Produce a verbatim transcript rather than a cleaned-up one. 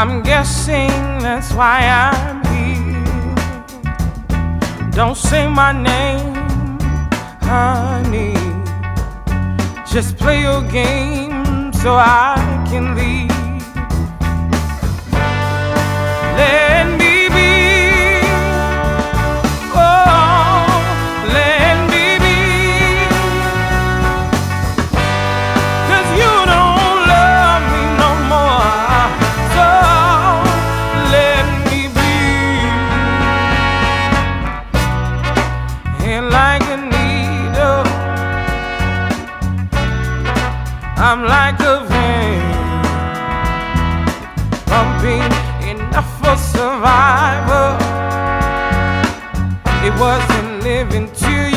I'm guessing that's why I'm here. Don't say my name, honey. Just play your game so I can leave. Let me be. Oh, let me be. 'Cause you don't love me no more. So let me be. And like a needle, I'm like a vein, pumping enough for survival. It wasn't living to